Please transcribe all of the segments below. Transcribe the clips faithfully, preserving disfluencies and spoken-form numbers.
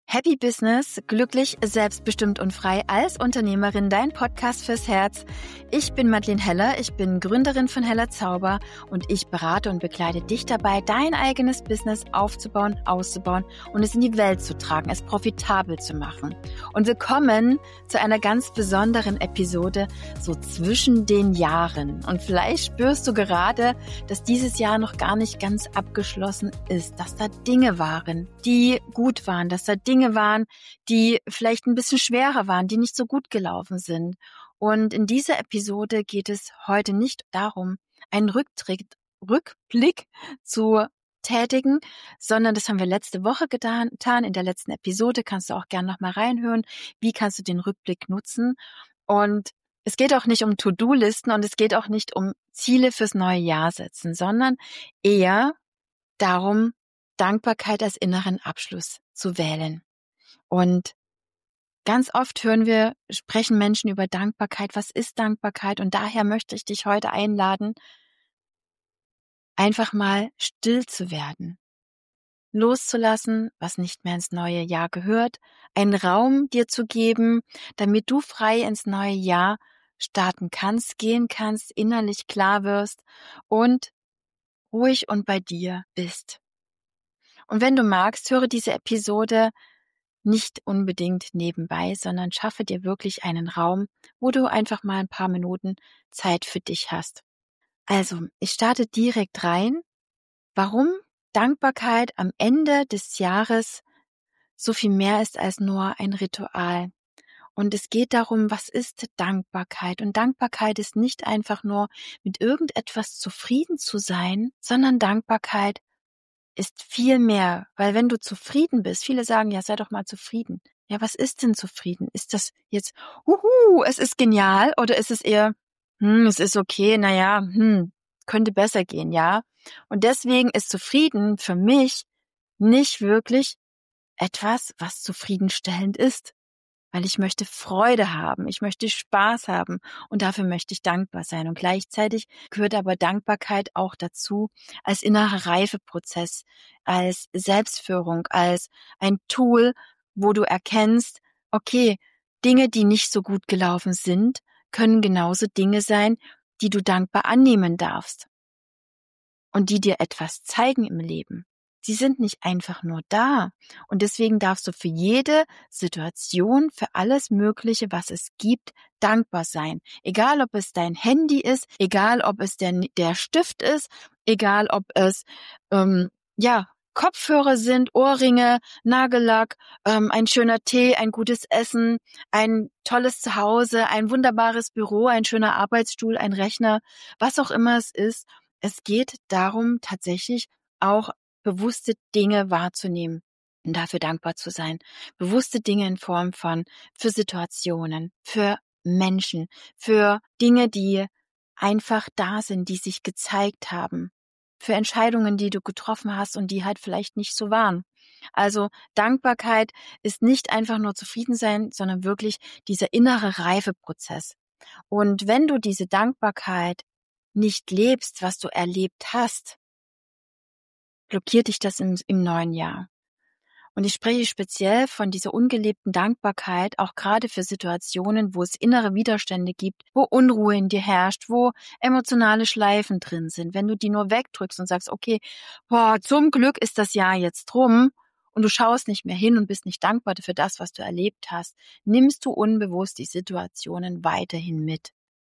Happy Business, glücklich, selbstbestimmt und frei als Unternehmerin, dein Podcast fürs Herz. Ich bin Madeleine Heller, ich bin Gründerin von Heller Zauber und ich berate und begleite dich dabei, dein eigenes Business aufzubauen, auszubauen und es in die Welt zu tragen, es profitabel zu machen. Und willkommen zu einer ganz besonderen Episode, so zwischen den Jahren. Und vielleicht spürst du gerade, dass dieses Jahr noch gar nicht ganz abgeschlossen ist, dass da Dinge waren, die gut waren, dass da Dinge waren, die vielleicht ein bisschen schwerer waren, die nicht so gut gelaufen sind. Und in dieser Episode geht es heute nicht darum, einen Rücktritt, Rückblick zu tätigen, sondern das haben wir letzte Woche getan. In der letzten Episode kannst du auch gerne noch mal reinhören. Wie kannst du den Rückblick nutzen? Und es geht auch nicht um To-Do-Listen und es geht auch nicht um Ziele fürs neue Jahr setzen, sondern eher darum, Dankbarkeit als inneren Abschluss zu wählen. Und ganz oft hören wir, sprechen Menschen über Dankbarkeit. Was ist Dankbarkeit? Und daher möchte ich dich heute einladen, einfach mal still zu werden, loszulassen, was nicht mehr ins neue Jahr gehört, einen Raum dir zu geben, damit du frei ins neue Jahr starten kannst, gehen kannst, innerlich klar wirst und ruhig und bei dir bist. Und wenn du magst, höre diese Episode nicht unbedingt nebenbei, sondern schaffe dir wirklich einen Raum, wo du einfach mal ein paar Minuten Zeit für dich hast. Also, ich starte direkt rein. Warum Dankbarkeit am Ende des Jahres so viel mehr ist als nur ein Ritual. Und es geht darum, was ist Dankbarkeit? Und Dankbarkeit ist nicht einfach nur mit irgendetwas zufrieden zu sein, sondern Dankbarkeit ist viel mehr, weil wenn du zufrieden bist, viele sagen, ja, sei doch mal zufrieden. Ja, was ist denn zufrieden? Ist das jetzt, huhu, es ist genial oder ist es eher, hm, es ist okay, naja, hm, könnte besser gehen, ja? Und deswegen ist zufrieden für mich nicht wirklich etwas, was zufriedenstellend ist. Weil ich möchte Freude haben, ich möchte Spaß haben und dafür möchte ich dankbar sein. Und gleichzeitig gehört aber Dankbarkeit auch dazu als innerer Reifeprozess, als Selbstführung, als ein Tool, wo du erkennst, okay, Dinge, die nicht so gut gelaufen sind, können genauso Dinge sein, die du dankbar annehmen darfst und die dir etwas zeigen im Leben. Sie sind nicht einfach nur da. Und deswegen darfst du für jede Situation, für alles Mögliche, was es gibt, dankbar sein. Egal, ob es dein Handy ist, egal, ob es der, der Stift ist, egal, ob es ähm, ja Kopfhörer sind, Ohrringe, Nagellack, ähm, ein schöner Tee, ein gutes Essen, ein tolles Zuhause, ein wunderbares Büro, ein schöner Arbeitsstuhl, ein Rechner, was auch immer es ist. Es geht darum, tatsächlich auch bewusste Dinge wahrzunehmen und dafür dankbar zu sein. Bewusste Dinge in Form von für Situationen, für Menschen, für Dinge, die einfach da sind, die sich gezeigt haben, für Entscheidungen, die du getroffen hast und die halt vielleicht nicht so waren. Also Dankbarkeit ist nicht einfach nur zufrieden sein, sondern wirklich dieser innere Reifeprozess. Und wenn du diese Dankbarkeit nicht lebst, was du erlebt hast, blockiert dich das im, im neuen Jahr. Und ich spreche speziell von dieser ungelebten Dankbarkeit, auch gerade für Situationen, wo es innere Widerstände gibt, wo Unruhe in dir herrscht, wo emotionale Schleifen drin sind. Wenn du die nur wegdrückst und sagst, okay, boah, zum Glück ist das Jahr jetzt rum und du schaust nicht mehr hin und bist nicht dankbar für das, was du erlebt hast, nimmst du unbewusst die Situationen weiterhin mit.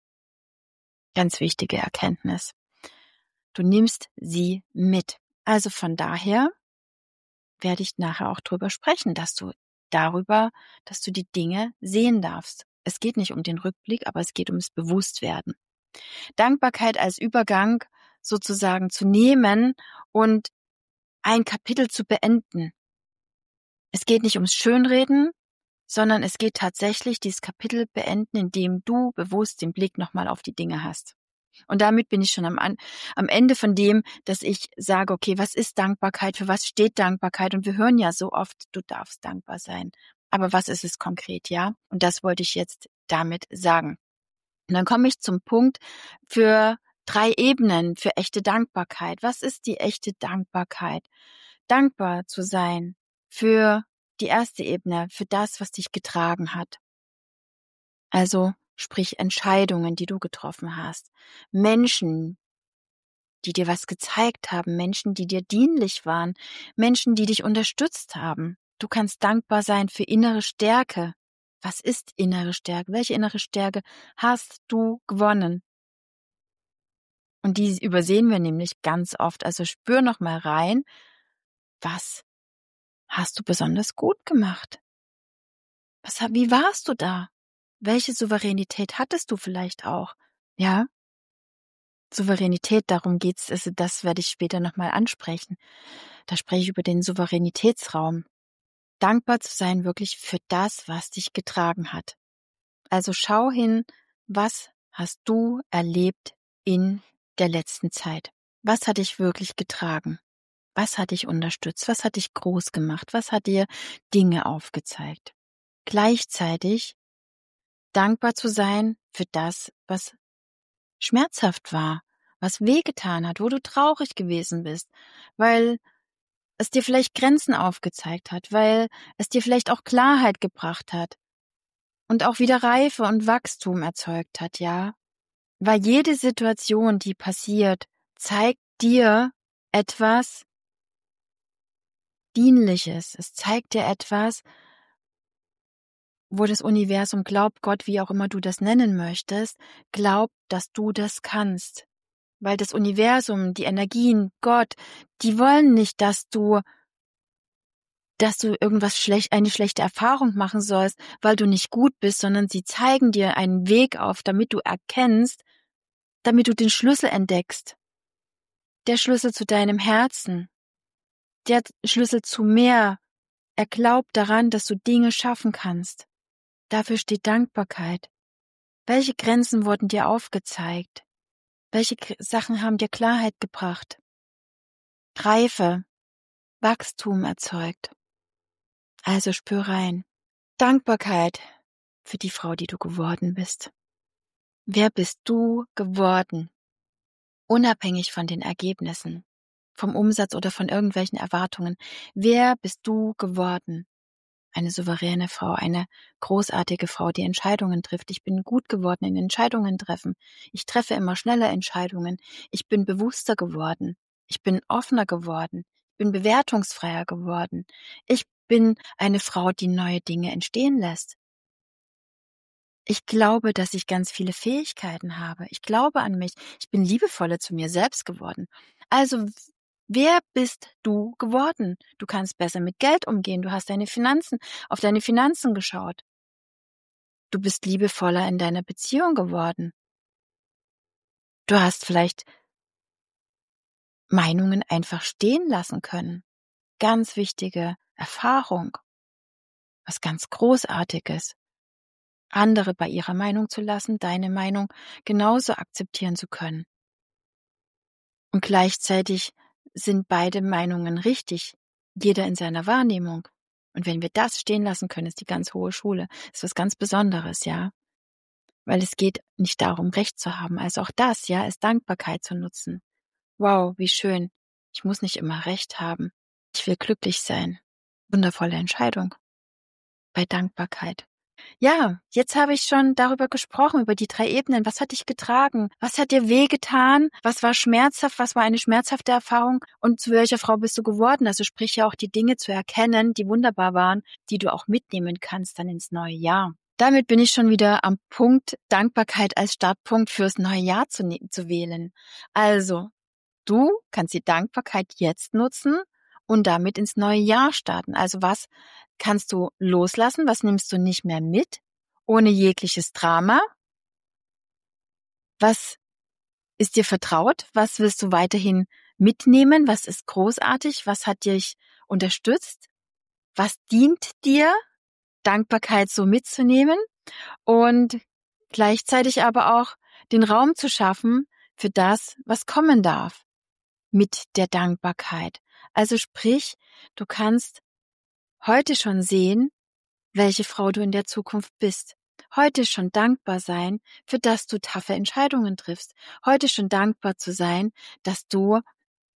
Ganz wichtige Erkenntnis. Du nimmst sie mit. Also von daher werde ich nachher auch drüber sprechen, dass du darüber, dass du die Dinge sehen darfst. Es geht nicht um den Rückblick, aber es geht ums Bewusstwerden. Dankbarkeit als Übergang sozusagen zu nehmen und ein Kapitel zu beenden. Es geht nicht ums Schönreden, sondern es geht tatsächlich dieses Kapitel beenden, indem du bewusst den Blick nochmal auf die Dinge hast. Und damit bin ich schon am, am Ende von dem, dass ich sage, okay, was ist Dankbarkeit? Für was steht Dankbarkeit? Und wir hören ja so oft, du darfst dankbar sein. Aber was ist es konkret, ja? Und das wollte ich jetzt damit sagen. Und dann komme ich zum Punkt für drei Ebenen für echte Dankbarkeit. Was ist die echte Dankbarkeit? Dankbar zu sein für die erste Ebene, für das, was dich getragen hat. Also sprich Entscheidungen, die du getroffen hast. Menschen, die dir was gezeigt haben. Menschen, die dir dienlich waren. Menschen, die dich unterstützt haben. Du kannst dankbar sein für innere Stärke. Was ist innere Stärke? Welche innere Stärke hast du gewonnen? Und die übersehen wir nämlich ganz oft. Also spür noch mal rein, was hast du besonders gut gemacht? Was, wie warst du da? Welche Souveränität hattest du vielleicht auch? Ja? Souveränität, darum geht's, also das werde ich später nochmal ansprechen. Da spreche ich über den Souveränitätsraum. Dankbar zu sein wirklich für das, was dich getragen hat. Also schau hin, was hast du erlebt in der letzten Zeit? Was hat dich wirklich getragen? Was hat dich unterstützt? Was hat dich groß gemacht? Was hat dir Dinge aufgezeigt? Gleichzeitig dankbar zu sein für das, was schmerzhaft war, was wehgetan hat, wo du traurig gewesen bist, weil es dir vielleicht Grenzen aufgezeigt hat, weil es dir vielleicht auch Klarheit gebracht hat und auch wieder Reife und Wachstum erzeugt hat, ja? Weil jede Situation, die passiert, zeigt dir etwas Dienliches. Es zeigt dir etwas, wo das Universum glaubt, Gott, wie auch immer du das nennen möchtest, glaubt, dass du das kannst. Weil das Universum, die Energien, Gott, die wollen nicht, dass du, dass du irgendwas schlecht, eine schlechte Erfahrung machen sollst, weil du nicht gut bist, sondern sie zeigen dir einen Weg auf, damit du erkennst, damit du den Schlüssel entdeckst. Der Schlüssel zu deinem Herzen. Der Schlüssel zu mehr. Er glaubt daran, dass du Dinge schaffen kannst. Dafür steht Dankbarkeit. Welche Grenzen wurden dir aufgezeigt? Welche Sachen haben dir Klarheit gebracht? Reife, Wachstum erzeugt. Also spür rein. Dankbarkeit für die Frau, die du geworden bist. Wer bist du geworden? Unabhängig von den Ergebnissen, vom Umsatz oder von irgendwelchen Erwartungen. Wer bist du geworden? Eine souveräne Frau, eine großartige Frau, die Entscheidungen trifft. Ich bin gut geworden in Entscheidungen treffen. Ich treffe immer schneller Entscheidungen. Ich bin bewusster geworden. Ich bin offener geworden. Ich bin bewertungsfreier geworden. Ich bin eine Frau, die neue Dinge entstehen lässt. Ich glaube, dass ich ganz viele Fähigkeiten habe. Ich glaube an mich. Ich bin liebevoller zu mir selbst geworden. Also, wer bist du geworden? Du kannst besser mit Geld umgehen. Du hast deine Finanzen, auf deine Finanzen geschaut. Du bist liebevoller in deiner Beziehung geworden. Du hast vielleicht Meinungen einfach stehen lassen können. Ganz wichtige Erfahrung. Was ganz Großartiges. Andere bei ihrer Meinung zu lassen, deine Meinung genauso akzeptieren zu können. Und gleichzeitig sind beide Meinungen richtig, jeder in seiner Wahrnehmung. Und wenn wir das stehen lassen können, ist die ganz hohe Schule. Ist was ganz Besonderes, ja. Weil es geht nicht darum, Recht zu haben. Also auch das, ja, ist Dankbarkeit zu nutzen. Wow, wie schön. Ich muss nicht immer Recht haben. Ich will glücklich sein. Wundervolle Entscheidung. Bei Dankbarkeit. Ja, jetzt habe ich schon darüber gesprochen, über die drei Ebenen. Was hat dich getragen? Was hat dir wehgetan? Was war schmerzhaft? Was war eine schmerzhafte Erfahrung? Und zu welcher Frau bist du geworden? Also sprich ja auch die Dinge zu erkennen, die wunderbar waren, die du auch mitnehmen kannst dann ins neue Jahr. Damit bin ich schon wieder am Punkt, Dankbarkeit als Startpunkt fürs neue Jahr zu, ne- zu wählen. Also, du kannst die Dankbarkeit jetzt nutzen und damit ins neue Jahr starten. Also was kannst du loslassen? Was nimmst du nicht mehr mit? Ohne jegliches Drama? Was ist dir vertraut? Was willst du weiterhin mitnehmen? Was ist großartig? Was hat dich unterstützt? Was dient dir? Dankbarkeit so mitzunehmen und gleichzeitig aber auch den Raum zu schaffen für das, was kommen darf mit der Dankbarkeit. Also sprich, du kannst heute schon sehen, welche Frau du in der Zukunft bist. Heute schon dankbar sein, für das du taffe Entscheidungen triffst. Heute schon dankbar zu sein, dass du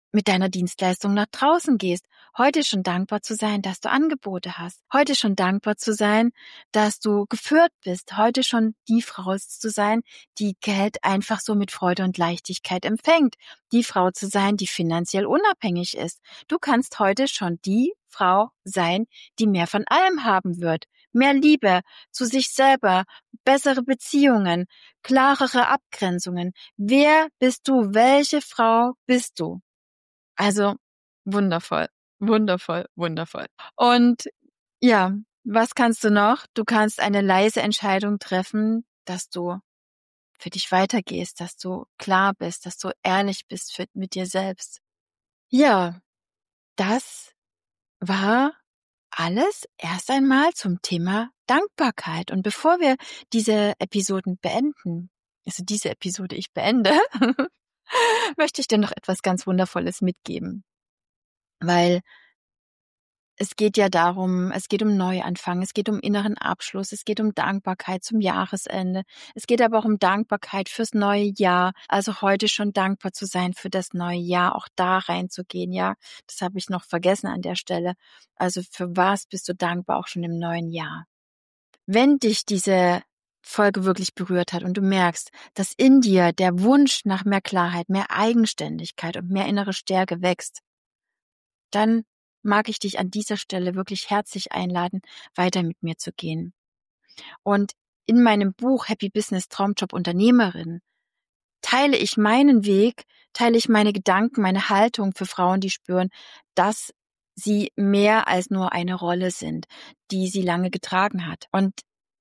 mit deiner Dienstleistung nach draußen gehst. Heute schon dankbar zu sein, dass du Angebote hast. Heute schon dankbar zu sein, dass du geführt bist. Heute schon die Frau zu sein, die Geld einfach so mit Freude und Leichtigkeit empfängt. Die Frau zu sein, die finanziell unabhängig ist. Du kannst heute schon die Frau sein, die mehr von allem haben wird. Mehr Liebe zu sich selber, bessere Beziehungen, klarere Abgrenzungen. Wer bist du? Welche Frau bist du? Also wundervoll, wundervoll, wundervoll. Und ja, was kannst du noch? Du kannst eine leise Entscheidung treffen, dass du für dich weitergehst, dass du klar bist, dass du ehrlich bist für, mit dir selbst. Ja, das war alles erst einmal zum Thema Dankbarkeit. Und bevor wir diese Episoden beenden, also diese Episode ich beende, möchte ich dir noch etwas ganz Wundervolles mitgeben. Weil es geht ja darum, es geht um Neuanfang, es geht um inneren Abschluss, es geht um Dankbarkeit zum Jahresende. Es geht aber auch um Dankbarkeit fürs neue Jahr. Also heute schon dankbar zu sein für das neue Jahr, auch da reinzugehen. Ja, das habe ich noch vergessen an der Stelle. Also für was bist du dankbar auch schon im neuen Jahr? Wenn dich diese Folge wirklich berührt hat und du merkst, dass in dir der Wunsch nach mehr Klarheit, mehr Eigenständigkeit und mehr innere Stärke wächst, dann mag ich dich an dieser Stelle wirklich herzlich einladen, weiter mit mir zu gehen. Und in meinem Buch Happy Business Traumjob Unternehmerin teile ich meinen Weg, teile ich meine Gedanken, meine Haltung für Frauen, die spüren, dass sie mehr als nur eine Rolle sind, die sie lange getragen hat. Und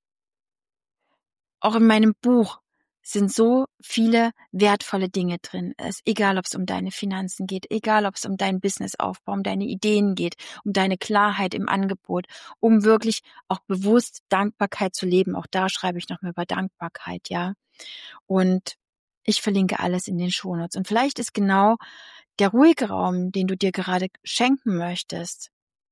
auch in meinem Buch sind so viele wertvolle Dinge drin. Es, egal, ob es um deine Finanzen geht, egal, ob es um deinen Businessaufbau, um deine Ideen geht, um deine Klarheit im Angebot, um wirklich auch bewusst Dankbarkeit zu leben. Auch da schreibe ich nochmal über Dankbarkeit, ja. Und ich verlinke alles in den Shownotes. Und vielleicht ist genau der ruhige Raum, den du dir gerade schenken möchtest,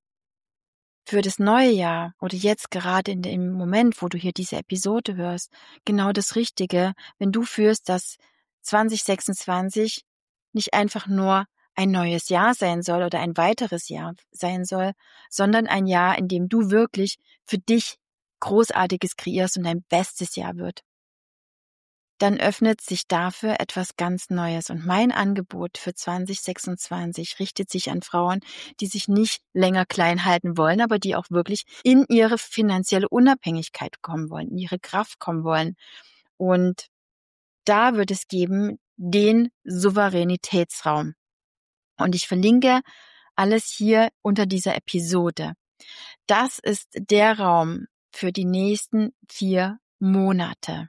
für das neue Jahr oder jetzt gerade in dem Moment, wo du hier diese Episode hörst, genau das Richtige, wenn du fühlst, dass zwanzig sechsundzwanzig nicht einfach nur ein neues Jahr sein soll oder ein weiteres Jahr sein soll, sondern ein Jahr, in dem du wirklich für dich Großartiges kreierst und dein bestes Jahr wird. Dann öffnet sich dafür etwas ganz Neues. Und mein Angebot für zwanzig sechsundzwanzig richtet sich an Frauen, die sich nicht länger klein halten wollen, aber die auch wirklich in ihre finanzielle Unabhängigkeit kommen wollen, in ihre Kraft kommen wollen. Und da wird es geben den Souveränitätsraum. Und ich verlinke alles hier unter dieser Episode. Das ist der Raum für die nächsten vier Monate.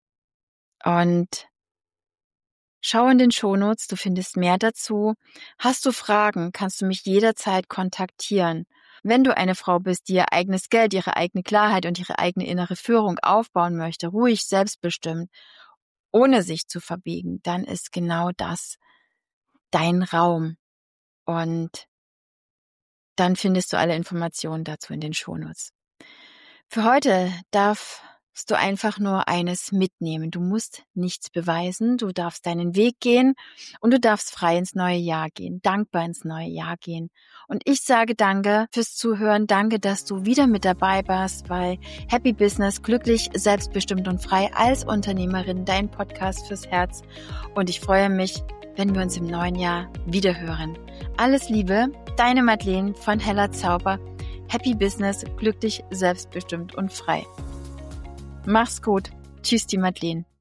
Und schau in den Shownotes, du findest mehr dazu. Hast du Fragen, kannst du mich jederzeit kontaktieren. Wenn du eine Frau bist, die ihr eigenes Geld, ihre eigene Klarheit und ihre eigene innere Führung aufbauen möchte, ruhig, selbstbestimmt, ohne sich zu verbiegen, dann ist genau das dein Raum. Und dann findest du alle Informationen dazu in den Shownotes. Für heute darf du einfach nur eines mitnehmen. Du musst nichts beweisen, du darfst deinen Weg gehen und du darfst frei ins neue Jahr gehen, dankbar ins neue Jahr gehen. Und ich sage danke fürs Zuhören, danke, dass du wieder mit dabei warst bei Happy Business, glücklich, selbstbestimmt und frei als Unternehmerin, dein Podcast fürs Herz. Und ich freue mich, wenn wir uns im neuen Jahr wiederhören. Alles Liebe, deine Madeleine von Heller Zauber. Happy Business, glücklich, selbstbestimmt und frei. Mach's gut. Tschüss, die Madeleine.